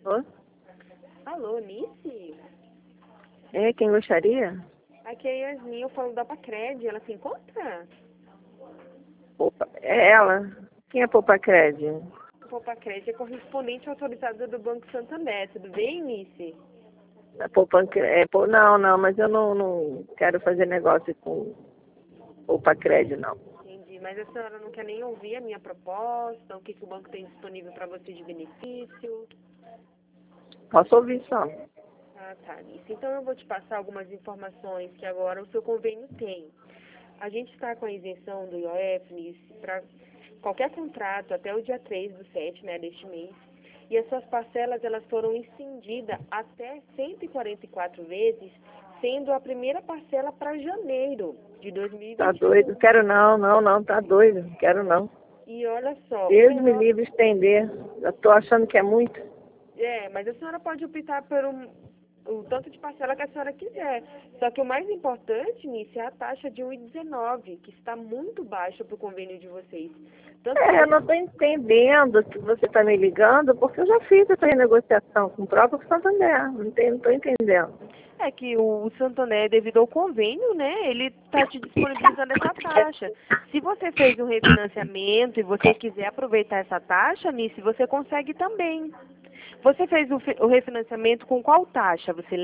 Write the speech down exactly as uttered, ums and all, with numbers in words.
Alô? Alô, Nice? É, quem gostaria? Aqui é a Yasmin, eu falo da Pacred, ela se encontra? Opa, é ela. Quem é Popacred? O Pacred é correspondente autorizada do Banco Santander, tudo bem, Nice? A Popacred, é, pô, não, não, mas eu não, não quero fazer negócio com Popacred, não. Entendi, mas a senhora não quer nem ouvir a minha proposta, o que, que o banco tem disponível para você de benefício? Posso ouvir só. Ah, tá, Nice. Então eu vou te passar algumas informações que agora o seu convênio tem. A gente está com a isenção do I O F, Nice, para qualquer contrato até o dia três do sete, né, deste mês. E as suas parcelas, elas foram estendidas até cento e quarenta e quatro vezes, sendo a primeira parcela para janeiro de dois mil e Tá vinte e um. doido? Quero não, não, não, tá doido. Quero não. E olha só, o Deus me menor... livre estender. Eu tô achando que é muito. É, mas a senhora pode optar por um, o tanto de parcela que a senhora quiser. Só que o mais importante, Nice, é a taxa de um vírgula dezenove, que está muito baixa para o convênio de vocês. Tanto que É, eu não tô entendendo que você tá me ligando, porque eu já fiz essa renegociação com o próprio Santander. Não, tem, não tô entendendo. É que o Santander, devido ao convênio, né, ele está te disponibilizando essa taxa. Se você fez um refinanciamento e você quiser aproveitar essa taxa, Nice, você consegue também. Você fez o, fi- o refinanciamento com qual taxa? Você